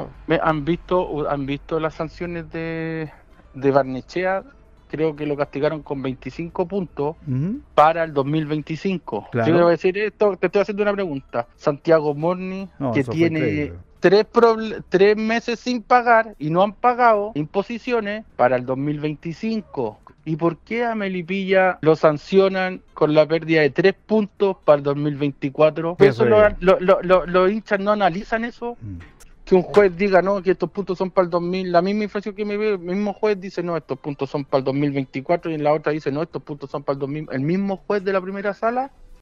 ¿Han visto las sanciones de Barnechea? Creo que lo castigaron con 25 puntos para el 2025. Claro. Yo voy a decir esto, te estoy haciendo una pregunta. Santiago Morni, No, que eso fue tiene increíble. 3 meses sin pagar y no han pagado imposiciones para el 2025. ¿Y por qué a Melipilla lo sancionan con la pérdida de 3 puntos para el 2024? ¿Qué Eso fue? los hinchas no analizan eso. Que un juez diga, no, que estos puntos son para el 2000, la misma inflación que me ve, el mismo juez dice, no, estos puntos son para el 2024, y en la otra dice, no, estos puntos son para el 2000, el mismo juez de la primera sala